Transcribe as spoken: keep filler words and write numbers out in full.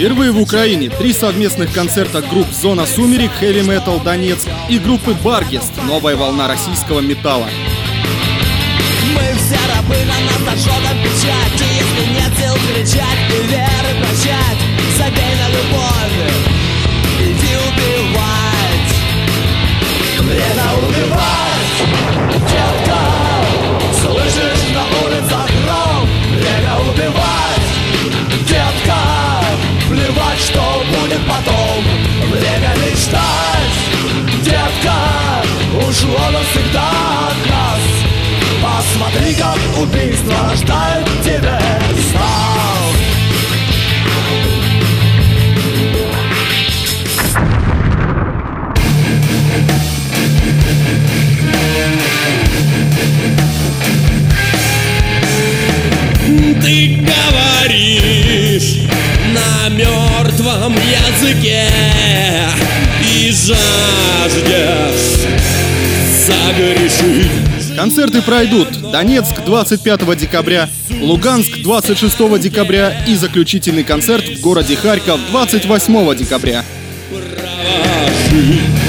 Впервые в Украине три совместных концерта групп «Зона сумерек», «Heavy Metal Донецк» и группы «Баргест» — новая волна российского металла. Мы все рабы, на нас ожогом печать. И если нет сил кричать и веры прощать, забей на любовь, иди убивать. Время убивать, детка. Слышишь, на улицах гром. Время убивать, детка. Плевать, что будет потом. Время мечтать, детка. Ушло навсегда от нас. Посмотри, как убийство ждает тебя сам. Ты говоришь на мертвом языке и жаждешь загрешить. Концерты пройдут: Донецк двадцать пятого декабря, Луганск двадцать шестого декабря и заключительный концерт в городе Харьков двадцать восьмого декабря. Право жить.